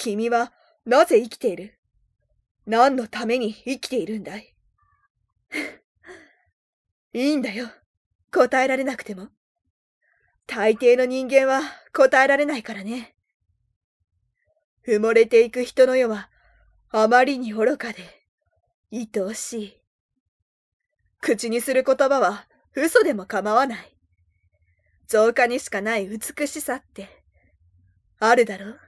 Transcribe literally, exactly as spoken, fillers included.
君はなぜ生きている？何のために生きているんだい？いいんだよ。答えられなくても。大抵の人間は答えられないからね。埋もれていく人の世はあまりに愚かで、愛おしい。口にする言葉は嘘でも構わない。造花にしかない美しさってあるだろう。